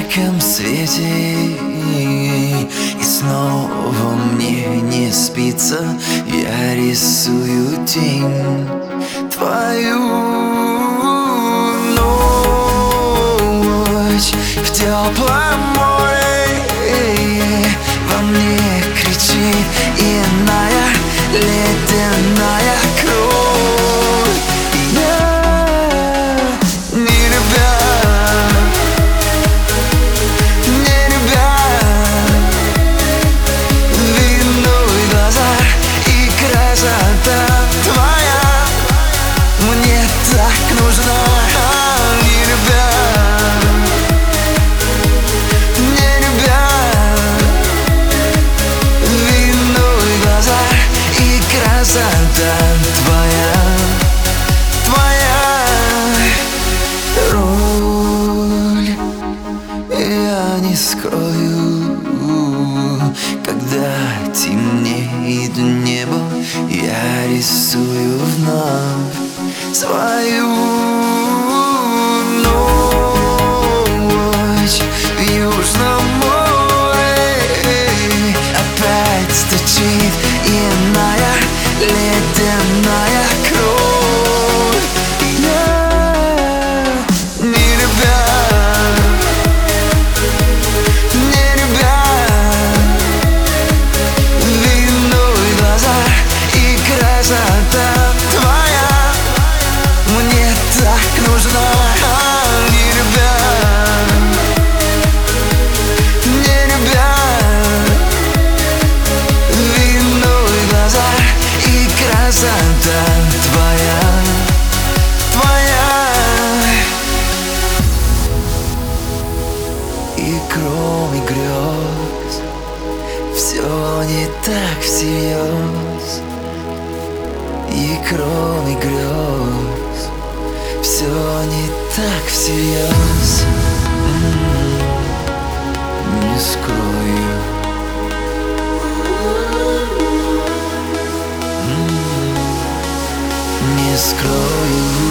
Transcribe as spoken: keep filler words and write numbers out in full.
ярком свете, и снова мне не спится. Я рисую тень твою. Ночь в теплом море во мне кричит иная ледяная кровь. Я не любя, не любя, виной глаза и красота твоя мне так нужна. Не любя, не любя, виной глаза и красота твоя, твоя роль я не скрою. Когда темнеет небо, я рисую вновь свою. Ночь в Южном море опять стучит иная ледяная кровь. Я не любя, не любя, виной глаза и красота твоя мне так нужна. Не любя, не любя, виной глаза и красота твоя, твоя. И кроме грез все не так всерьез. И кроме грез все не так всерьез. М-м, не скрою. М-м, не скрою.